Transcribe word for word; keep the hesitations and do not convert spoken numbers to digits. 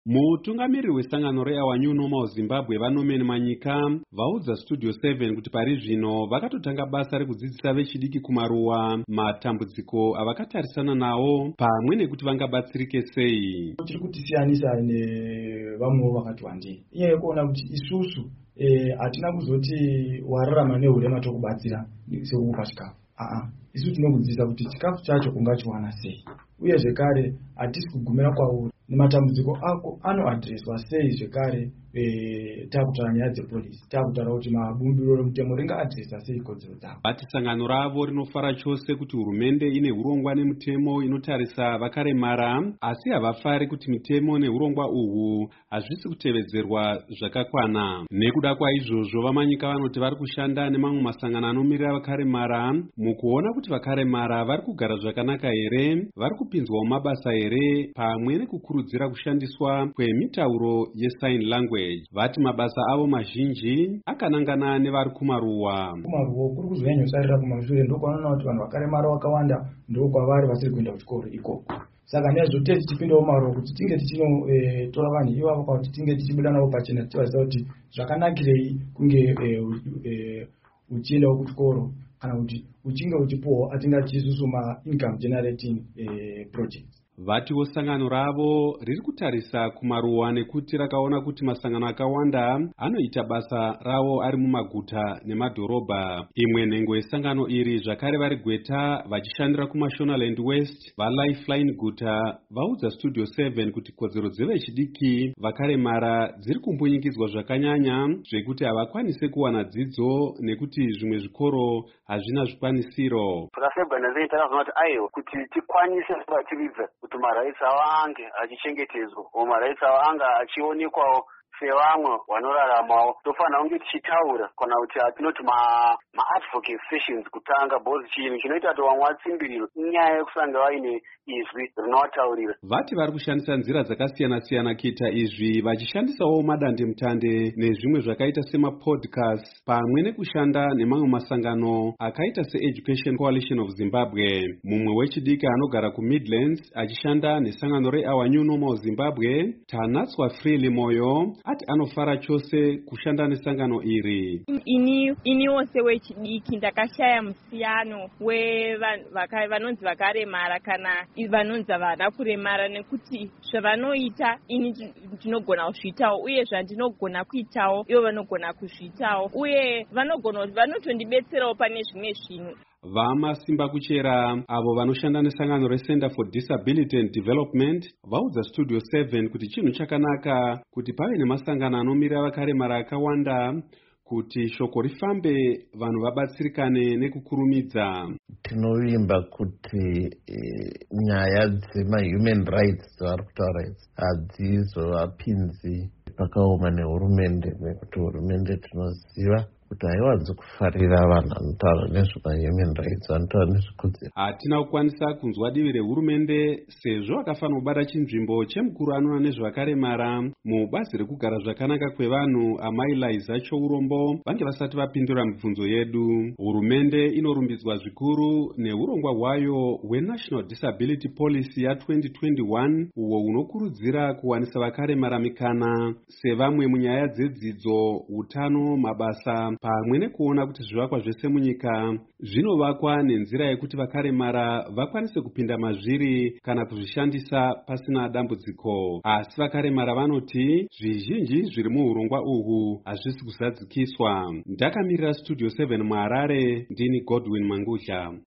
Mutungamiriri wesangano reAWA Normal Zimbabwe Vanomeni Manyika vaudza Studio seven kuti pari zvino vakatotanga basa rekudzidzisa vechidiki kumaruwa matambudziko avakatarisana nawo pamwe nekuti vangabatsirike sei. Tiri kutisiyanisa nevamwewo vakati wandei. Iye kuona kuti isusu hatina kuzoti wararama neurema tokubatsira sekukupa chikafu. Aa, isu tinokudzidzisa kuti chikafu chacho ungachiwana sei. Uye zvekare hatisi kugumira kwauri nematambudziko ako anoadreswa sei zvekare takutaura nyaya dzepolisi takutaura kuti mabumbiro remutemo ringaadresa sei kodzero dzavo. Vati sangano ravo rinofara chose kuti hurumende ine urongwa nemitemo inotarisa vakaremara, asi havafari kuti mitemo neurongwa uhwu hazvisi kutevedzerwa zvakakwana. Nekuda kwaizvozvo vamanyika vanoti vari kushanda nemamwe masangano anomirira vakaremara mukuona kuti vakaremara vari kugara zvakanaka here, vari kupinzwa mumabasa here, pamwe nekukurudzira kushandiswa kwemitauro yesign language. Vati mabasa avo mazhinji akanangana nevari kumaruwa. Kumaruwa kuri kuzonyanyosarira kumashure ndokwanoona kuti vanhu vakaremara vakawanda ndokwavari vasiri kuenda kuchikoro ikoko. Saka nezvotei tichipindawo mumaruwa kuti tinge tichinotora vanhu ivavo kuti tinge tichibuda navo pachena tichivazisa kuti zvakanakirei kunge uchiendawo kuchikoro kana kuti uchinge uchipuwawo atingati isusu ma-income generating projects. Vatiwo sangano ravo riri kutarisa kumaruwa nekuti rakaona kuti masangano akawanda anoita basa ravo ari mumaguta nemadhorobha. Imwe nhengo yesangano iri zvakare vari Gweta vachishandira kuMashonaland West, vaLifeline Guta vaudza Studio seven kuti kodzero dzevechidiki vakaremara dziri kumbunyikidzwa zvakanyanya zvekuti havakwanise kuwana dzidzo nekuti zvimwe zvikoro hazvina zvikwanisiro. Zvakafebwa nazvo takazoona kuti aiwa kuti tikwanise kuvachiridza kuti maraitsi avo ange achichengetedzwa uye maraitsi avo ange achionekwawo sevamwe vanoraramawo. Tofanira kunge tichitaura kana kuti atinoti ma-advocate sessions kutanga, bozi chinhu chinoita kuti vamwe vatsimbiriro inyaya yekusanga vaine izwi rinovataurira. Vati vari kushandisa nzira dzakasiyana-siyana kuita izvi, vachishandisawo madandemutande nezvimwe zvakaita semapodcast pamwe nekushanda nemamwe masangano akaita seEducation Coalition of Zimbabwe. Mumwe wechidiki anogara kuMidlands achishanda nesangano reAWA Normal Zimbabwe, Tanatswa Freely Moyo, ati anofara chose kushanda nesangano iri. Ini iniwo sewechidiki ndakashaya musiyano wevanonzi vakaremara kana vanonzi vana kuremara, nekuti zvavanoita ini ndinogona kuzviitawo uye zvandinogona kuitawo ivo vanogona kuzviitawo uye vanogona vanotondibetserawo pane zvimwe zvinhu. Vamasimba kuchera avo vanoshanda nesangano reCenter for Disability and Development vaudza Studio seven kuti chinhu chakanaka kuti pave nemasangano anomirira vakaremara akawanda kuti shoko rifambe vanhu vabatsirikane nekukurumidza. Tinovimba kuti nyaya dzema-human rights dzavari kutaura idzi hadzizovapinzi pakaoma nehurumende, nekuti hurumende tinoziva kuti haiwanzi kufarira vanhu vanotaura nezvema-human rights, vanotaura nezvekodzero. Hatina kukwanisa kunzwa divi rehurumende sezvo vakafanira kubata chinzvimbo chemukuru anoona nezvavakaremara mubazi rekugara zvakanaka kwevanhu amai Liza Chourombo vange vasati vapindura mibvunzo yedu. Hurumende inorumbidzwa zvikuru neurongwa hwayo hweNational Disability Policy ya-twenty twenty-one uwo unokurudzira kuwanisa vakaremara mikana sevamwe munyaya dzedzidzo, utano, mabasa pamwe nekuona kuti zvivakwa zvese munyika zvinovakwa nenzira yekuti vakaremara vakwanise kupinda mazviri kana kuzvishandisa pasina dambudziko. Asi vakaremara vanoti zvizhinji zviri muurongwa uhwu hazvisi kuzadzikiswa. Ndakamirira Studio seven muHarare, ndini Godwin Mangudla.